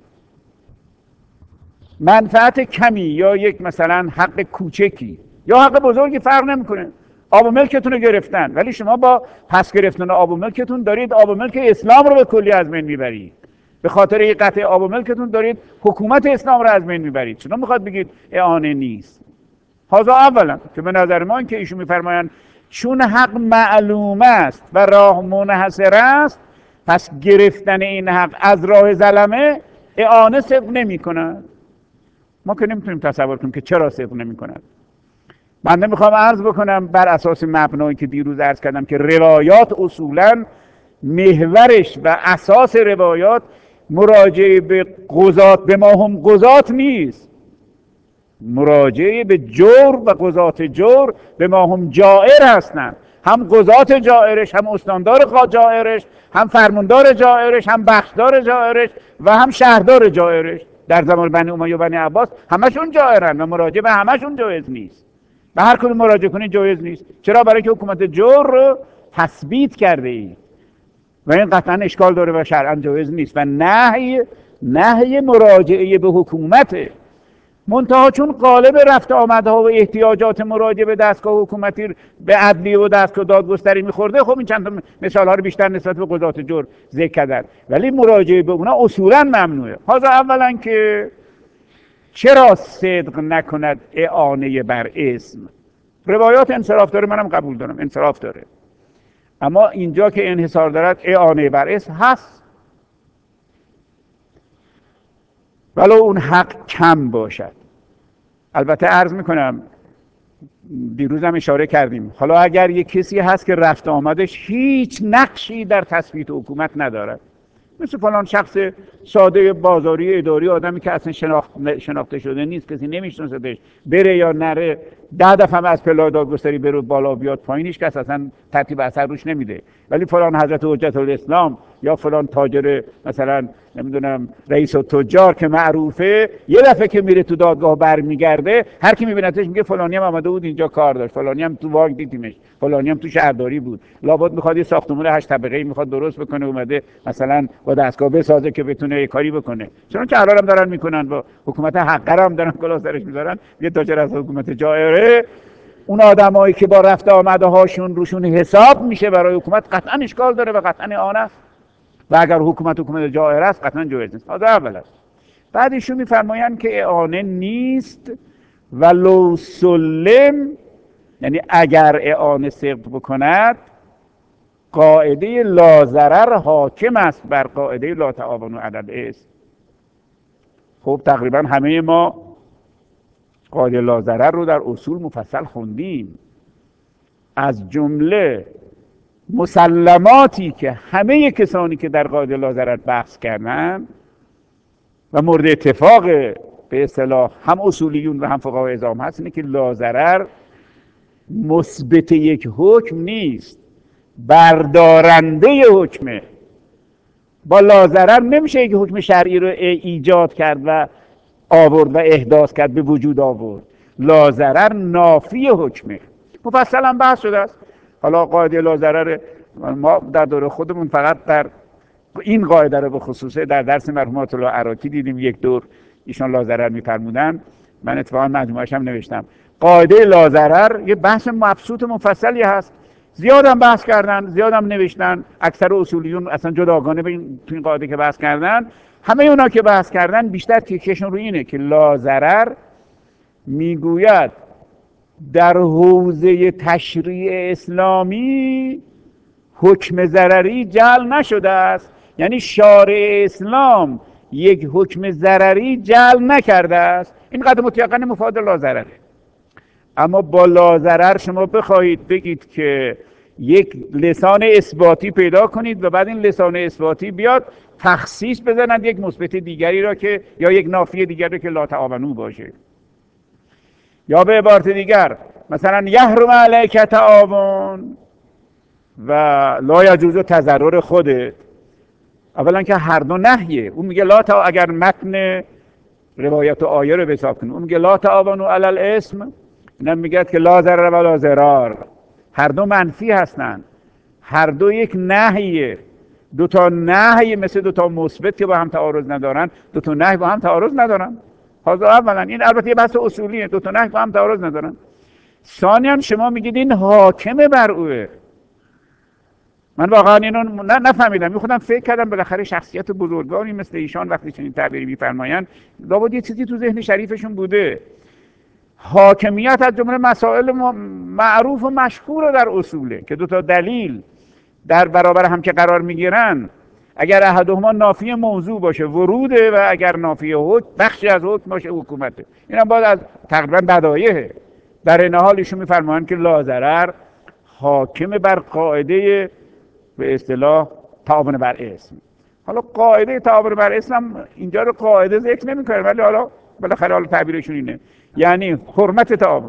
منفعت کمی یا یک مثلا حق کوچکی یا حق بزرگی فرق نمیکنه. آب و ملکتون رو گرفتن، ولی شما با پس گرفتن آب و ملکتون دارید آب و ملک اسلام رو به کلی از بین میبرید. به خاطر این قطع آب و ملکتون دارید حکومت اسلام رو از بین میبرید. چون میخواد بگید اعانه نیست. حاضر اولا که به نظر ما این که ایشون میفرمایند چون حق معلوم است و راه منحصر است، پس گرفتن این حق از راه ظلمه اعانه صدق نمی کند. ما که نمیتونیم تصور کنیم که چرا صدق نمی کند. من نمیخوام عرض بکنم بر اساس مبنایی که دیروز عرض کردم که روایات اصولا محورش و اساس روایات مراجعه به قضات، به ما هم قضات نیست، مراجعه به جور و قضات جور به ما هم جائر هستند، هم قضات جائرش، هم استاندار جائرش، هم فرماندار جائرش، هم بخشدار جائرش و هم شهردار جائرش. در زمان بنی امیه و بنی عباس همشون جائرن و مراجعه به همشون جایز نیست. به هر کدوم مراجعه کنید جایز نیست. چرا؟ برای که حکومت جور رو تثبیت کرده اید و این قطعا اشکال داره و شرعا جایز نیست و نهی مراجعه به حکومته. منتها چون قالب رفت آمدها و احتیاجات مراجعه به دستگاه حکومتی به عدلیه و دستگاه دادگستری میخورده، خب این چند تا مثال ها رو بیشتر نسبت به قضات جور ذکر کردن، ولی مراجعه به اونا اصولا ممنوعه. حاضر اولا که چرا صدق نکند اعانه بر اسم؟ روایات انصراف داره، منم قبول دارم انصراف داره، اما اینجا که انحصار دارد اعانه بر اسم هست، ولو اون حق کم باشد. البته عرض میکنم دیروز هم اشاره کردیم، حالا اگر یک کسی هست که رفت آمدش هیچ نقشی در تثبیت حکومت ندارد، مثل فلان شخص ساده بازاری اداری، آدمی که اصلا شناخته شده نیست، کسی نمیشناسدش، بره یا نره 10 دفعه هم از پله دادگستری بره بالا بیاد پایینش کس اصلا ترتیب اثر روش نمیده، ولی فلان حضرت حجت الاسلام یا فلان تاجر مثلا نمیدونم رئیس التجار که معروفه، یه دفعه که میره تو دادگاه برمیگرده هر کی میبینتش میگه فلانی هم آمده بود اینجا کار داشت، فلانی هم تو واگ دیدیمش، فلانی هم تو شهرداری بود، لابد میخواد یه ساختمان 8 طبقه‌ای میخواد درست بکنه، اومده مثلا با دستگاه بسازه که بتونه یه کاری بکنه. چون که الان هم دارن میکنن، با حکومت حقه هم دارن کلا سرش میذارن، یه تاجر از حکومت جائره. اون آدمایی که با رفت آمده هاشون روشون حساب میشه برای حکومت قطعا اشکال داره و قطعا آن است، و اگر حکومت جائر است قطعا جایز نیست. هذا اول است. بعد ایشون میفرمایند که اعانه نیست و لو سلم، یعنی اگر اعانه صدق بکند، قاعده لاضرر حاکم است بر قاعده لا تعاونوا علی الاثم. خب تقریبا همه ما قاعده لاضرر رو در اصول مفصل خوندیم. از جمله مسلماتی که همه کسانی که در قاعده لاضرر بحث کردن و مورد اتفاق به اصطلاح هم اصولیون و هم فقهای عظام هست، اینه که لاضرر مثبت یک حکم نیست، بردارنده حکمه. با لاضرر نمیشه یک حکم شرعی رو ایجاد کرد و آورد و احداث کرد، به وجود آورد. لاضرر نافی حکمه. مفصل هم بحث شده است. حالا قاعده لاضرر ما در دوره خودمون فقط در این قاعده رو به خصوصه در درس مرحوم آیت الله عراقی دیدیم، یک دور ایشان لاضرر می‌فرمودن. من اتفاقا مجموعه‌اش هم نوشتم. قاعده لاضرر یه بحث مبسوط مفصلی هست، زیادم بحث کردن، زیادم نوشتن. اکثر اصولیون اصلا جداگانه به این قاعده که بحث کردن، همه اونا که بحث کردن بیشتر تکیهشون رو اینه که لاضرر میگوید در حوزه تشریع اسلامی حکم ضرری جعل نشده است. یعنی شارع اسلام یک حکم ضرری جعل نکرده است. این قدر متیقن مفاد لاضرره. اما با لاضرر شما بخواهید بگید که یک لسان اثباتی پیدا کنید و بعد این لسان اثباتی بیاد تخصیص بزنند یک مثبت دیگری را که، یا یک نافی دیگری را که لا تعاونوا باشه. یا به عبارت دیگر مثلا یحرم علیک تعاون و لا یجوز تضرر خودت. اولا که هر دو نهیه. اون میگه لا اگر متن روایت و آیه رو حساب کنیم، اون میگه لا تعاونوا علی الاثم، اینم میگه که لا ضرر ولا ضرار. هر دو منفی هستن، هر دو یک نهیه. دو تا نهی مثل دو تا مثبت که با هم تعارض ندارن، دو تا نهی با هم تعارض ندارن. حالا اولا این البته یه بحث اصولیه، دو تا نهی با هم تعارض ندارن. ثانیاً شما میگید این حاکمه بر اوه. من واقعا اینو نفهمیدم. خودم فکر کردم بالاخره شخصیت بزرگانی مثل ایشان وقتی چنین تعبیری میفرمایند لابد یه چیزی تو ذهن شریفشون بوده. حاکمیت از جمله مسائل معروف و مشهور در اصوله که دو تا دلیل در برابر هم که قرار میگیرن، اگر احدهما نافی موضوع باشه وروده و اگر نافی حکم بخشی از حکم باشه حکومته. اینم باید از تقریبا بدایعه. در این حال ایشون میفرمایند که لاضرر حاکم بر قاعده به اصطلاح تعاون بر اسم. حالا قاعده تعاون بر اسم اینجا رو قاعده ذکر نمی‌کنه، ولی حالا بالاخره حالا تعبیرشون اینه، یعنی حرمت تعاون.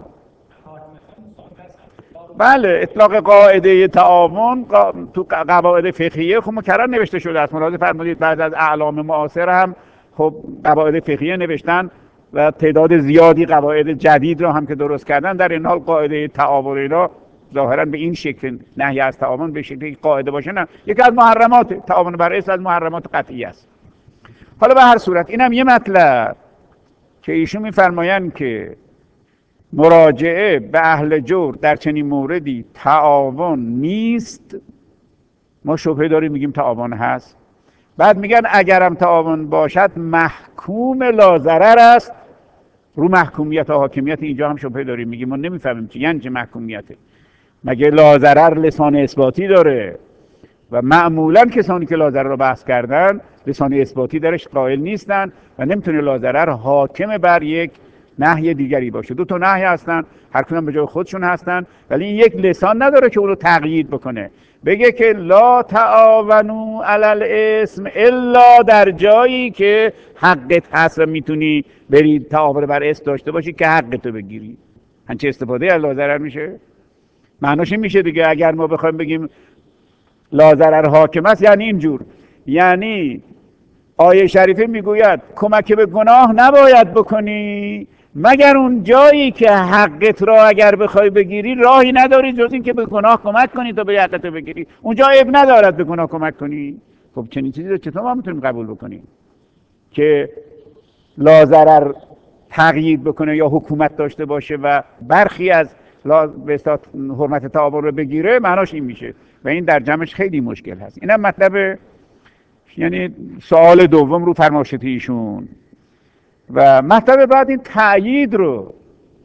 بله، اطلاق قاعده تعاون تو قواعد فقهیه خب مکرر نوشته شده است. ملاحظه فرمودید بعد از اعلام معاصر هم خب قواعد فقهیه نوشتن و تعداد زیادی قواعد جدید رو هم که درست کردن. در این حال قاعده تعاون اینا ظاهرا به این شکل نهی از تعاون به شکلی قاعده باشه نه، یکی از محرمات تعاون بر اسم از محرمات قطعی است. حالا به هر صورت اینم یه مطلب که ایشون میفرمایند که مراجعه به اهل جور در چنین موردی تعاون نیست. ما شبهه داریم میگیم تعاون هست، بعد میگن اگرم تعاون باشد محکوم لاضرر است. رو محکومیت و حاکمیت اینجا هم شبهه داریم، میگیم ما نمیفهمیم چی یعنی چه محکومیته. مگه لاضرر لسان اثباتی داره؟ و معمولا کسانی که لاضرر رو بحث کردن لسان اثباتی درش قائل نیستن و نمیتونه لاضرر حاکم بر یک نهی دیگری باشه. دو تا نهی هستن، هر کدوم به جای خودشون هستن، ولی این یک لسان نداره که اون رو تقیید بکنه، بگه که لا تعاونوا علی الاثم الا در جایی که حقت هست و میتونی بری تعاون بر اسم داشته باشی که حقتو بگیری. همچه استفاده از لاضرر میشه؟ معناش این میشه دیگه اگر ما بخوایم بگیم لاضرر حاکم است، یعنی اینجور، یعنی آیه شریفه میگوید کمک به گناه نباید بکنی مگر اون جایی که حقت را اگر بخوای بگیری راهی نداری جز این که به گناه کمک کنی تا به حقت بگیری. اونجا عیب ندارد به گناه کمک کنی. خب چنین چیزی رو چطور ما میتونیم قبول بکنیم که لاضرر تقیید بکنه یا حکومت داشته باشه و برخی از حرمت تعاون رو بگیره؟ معناش این میشه و این در جمعش خیلی مشکل هست. اینم مطلب، یعنی سوال دوم رو فرماشته ایشون. و مطلب بعد این تأیید رو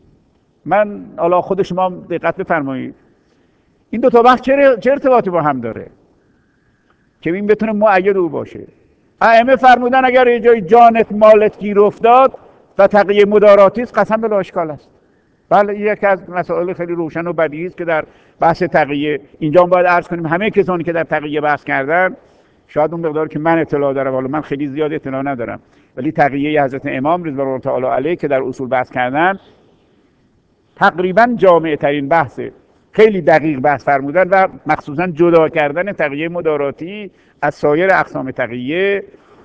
من حالا خود شما دقت بفرمایید این دو تا بخش چه ارتباطی با هم داره که این بتونه مؤید او باشه. ائمه فرمودن اگر یه جای جانت مالت گیر افتاد و تقیه مداراتی است قسم بلا اشکال است. بله این یکی از مسائل خیلی روشن و بدیهی است که در بحث تقیه اینجا باید عرض کنیم همه کسانی که در تقیه بحث کردن شاید اون مقدار که من اطلاع دارم ولی من خیلی زیاد اطلاع ندارم ولی تقیه حضرت امام رضوان الله تعالی علیه که در اصول بحث کردن تقریبا جامع ترین بحثه، خیلی دقیق بحث فرمودن و مخصوصا جدا کردن تقیه مداراتی از سایر اقسام تقیه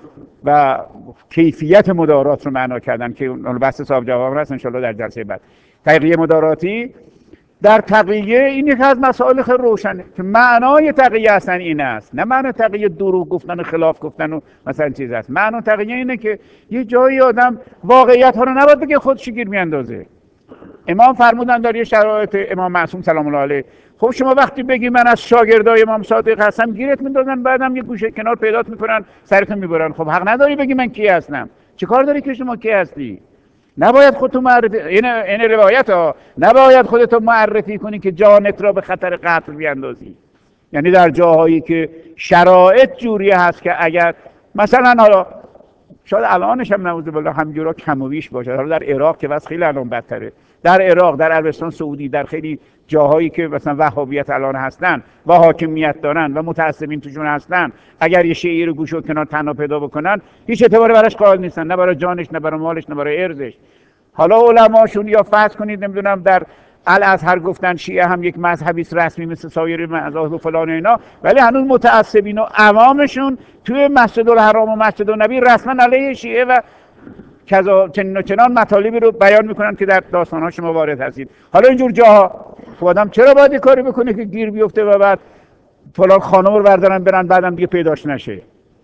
و کیفیت مدارات رو معنا کردن که بحث صاحب جواب هست ان شاء الله در جلسه بعد. تقیه مداراتی در تقیه این یک از مسائل خیلی روشنه که معنای تقیه اصلا این است، نه معنی تقیه دروغ گفتن و خلاف گفتن و مثلا چیز است. معنی تقیه اینه که یه جایی آدم واقعیت ها رو نباید بگه خودش گیر میاندازه. امام فرمودن در یه شرایط امام معصوم سلام الله علیه خب شما وقتی بگی من از شاگردای امام صادق هستم گیرت میندازن بعدم یه گوشه کنار پیدات میکنن سرتون میبرن. خب حق نداری بگی من کی هستم، چه کار داری که شما کی هستی؟ نباید خودتو معرفی، این روایت ها نباید خودتو معرفی کنی که جانت را به خطر قتل بیاندازی. یعنی در جاهایی که شرایط جوریه هست که اگر مثلا حالا شاید الانش هم نعوذ بالله همجورا کم و بیش باشه، حالا در عراق که واسه خیلی الان بدتره، در عراق، در عربستان سعودی، در خیلی جاهایی که مثلا وهابیت الان هستن و حاکمیت دارن و متعصبین توشون هستن اگر یه شیعی رو گوشه کنار تنها پیدا بکنن هیچ اعتباری براش قائل نیستن، نه برای جانش نه برای مالش نه برای ارزش. حالا علماشون یا فرض کنید نمیدونم در الازهر گفتن شیعه هم یک مذهبی رسمی مثل سایر مذاهب و فلان و اینا، ولی هنوز متعصبین و عوامشون توی مسجد الحرام و مسجد النبی رسما علیه شیعه و کذا چنین و چنان مطالبی رو بیان میکنن که در داستان‌ها شما وارد هستید. حالا اینجور جاها خب آدم چرا باید این کاری بکنه که گیر بیفته و بعد فلان خانم رو بردارن برن بعدم دیگه پیداش نشه؟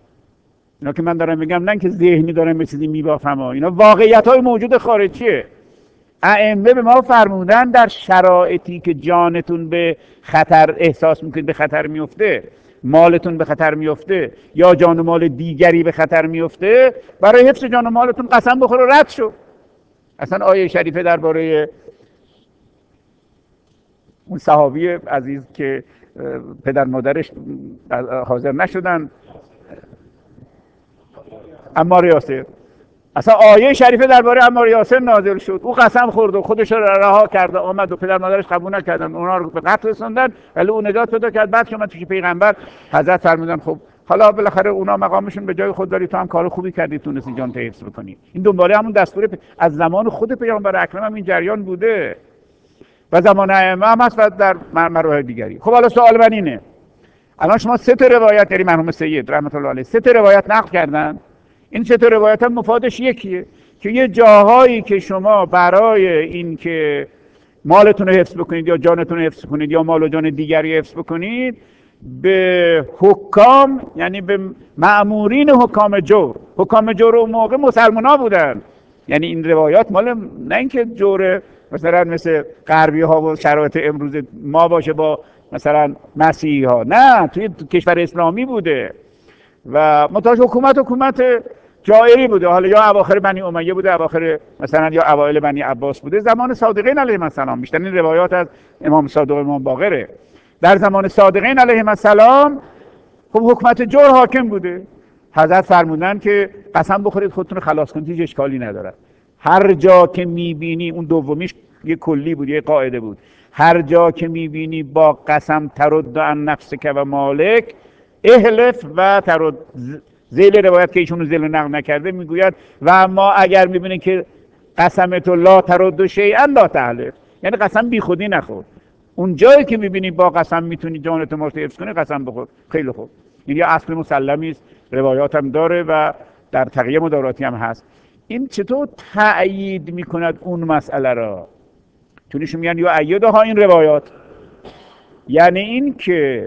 اینا که من دارم میگم نه که ذهنی دارم به چیزی میبافم، اینا واقعیت‌های موجود خارجیه. ائمه به ما فرمودن در شرایطی که جانتون به خطر احساس میکنید به خطر میفته، مالتون به خطر میفته یا جان و مال دیگری به خطر میفته، برای حفظ جان و مالتون قسم بخور و رد شو. اصلا آیه شریفه درباره اون صحابی عزیز که پدر مادرش حاضر نشدن، عمار یاسر، اصلا آیه شریفه درباره عمار یاسر نازل شد، او قسم خورد و خودش رو رها کرد، آمد و پدر مادرش قبول نکردن، اونا رو به قتل رسوندن ولی او نجات پیدا کرد. بعد که اومد پیش پیغمبر حضرت فرمودن خب حالا بالاخره اونا مقامشون به جای خود داری، تو هم کار خوبی کردی تونستی جان حفظ بکنی. این دنباله همون دستور از زمان خود پیامبر اکرم هم این جریان بوده و زمان ائمه هم هست و در مراحل دیگری. خب حالا سوال من اینه، الان شما سه تا روایت یعنی مرحوم سید رحمت الله علیه سه تا روایت نقل کردن، این سه تا روایت هم مفادش یکیه که یه جاهایی که شما برای این که مالتون رو حفظ بکنید یا جانتون رو حفظ کنید یا مال و جان دیگری حفظ بکنید به حکام یعنی به مأمورین حکام جور اون موقع مسلمان‌ها بودن. یعنی این روایات مال نه اینکه جور مثلا مثل غربی ها و شرایط امروز ما باشه با مثلا مسیحی ها، نه توی کشور اسلامی بوده و متاش حکومت جائری بوده، حالا یا اواخر بنی امیه بوده اواخر مثلا یا اوایل بنی عباس بوده، زمان صادقین علیهم السلام. بیشتر این روایات از امام صادق امام باقره. در زمان صادقین علیهم السلام خب حکومت جور حاکم بوده. حضرت فرمودن که قسم بخورید خودتون رو خلاص کنید هیچ اشکالی نداره. هر جا که میبینی، اون دومیش یه کلی بود یه قاعده بود، هر جا که میبینی با قسم ترد عن نفسک و مالک احلف و ترد. ذیل روایت که ایشون ذیل نقل نکرده میگوید و اما اگر میبینی که قسمت لا ترد شیئا لا تحلف، یعنی قسم بی خودی نخور. اون جایی که میبینی با قسم میتونی جانت رو حفظ کنی قسم بخور. خیلی خوب، این یه اصل مسلمی است، روایات هم داره و در تقیه مداراتی هم هست. این چطور تأیید میکند اون مسئله را؟ چونشون میگن یا ایدها این روایات، یعنی این که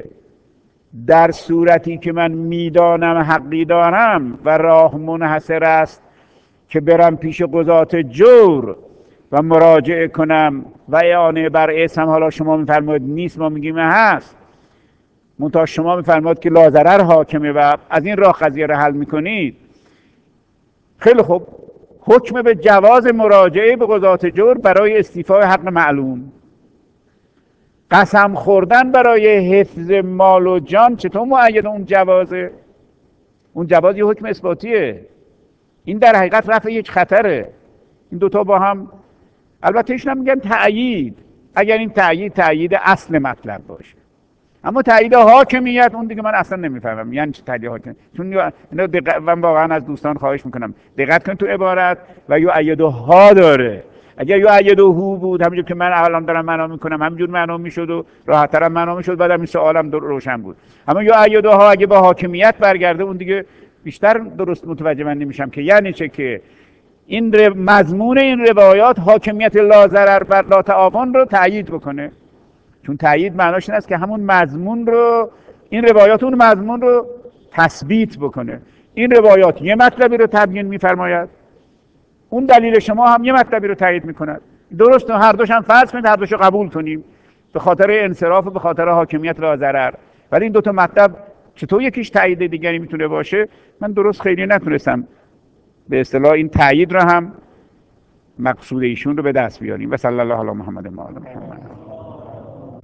در صورتی که من میدانم حقی دارم و راه منحصر است که برم پیش قضات جور و مراجعه کنم و اعانه بر اسم، حالا شما میفرمایید نیست ما میگیم هست، منتها شما میفرمایید که لاضرر حاکمه و از این راه قضیه را حل میکنید. خیلی خوب، حکم به جواز مراجعه به قضات جور برای استیفای حق معلوم. قسم خوردن برای حفظ مال و جان چطور مؤید اون جوازه؟ اون جواز یه حکم اثباتیه، این در حقیقت رفع یک خطره. این دوتا با هم، البته ایشون هم میگن تأیید، اگر این تأیید اصل مطلب باشه. اما تأیید حاکمیت اون دیگه من اصلا نمیفهمم یعنی چه تأیید حاکمیت. چون من واقعا از دوستان خواهش میکنم دقت کنید تو عبارت و یؤیدها داره. اگر یؤیدهو بود همونجور که من الان دارم معنا میکنم همینجور معنا میشد و راحت‌تر معنا میشد، بعدم این سوالم روشن بود. اما یؤیدها اگه با حاکمیت برگرده اون دیگه بیشتر درست متوجه من نمیشم که یعنی چه که این مضمون این روایات حاکمیت لا ضرر بر لا تعاون رو تأیید بکنه. چون تأیید معناش این است که همون مضمون رو، این روایات اون مضمون رو تثبیت بکنه. این روایات یه مطلبی رو تبیین میفرماید، اون دلیل شما هم یه مطلبی رو تایید میکند. درست هر دوش هم فرض کنید هر دوش رو قبول کنیم به خاطر انصراف و به خاطر حاکمیت لا ضرر، ولی این دوتا مطلب چطور یکیش تایید دیگری میتونه باشه؟ من درست خیلی نتونستم به اصطلاح این تایید رو هم مقصود ایشون رو به دست بیاریم. و صلی الله علی محمد و آل محمد.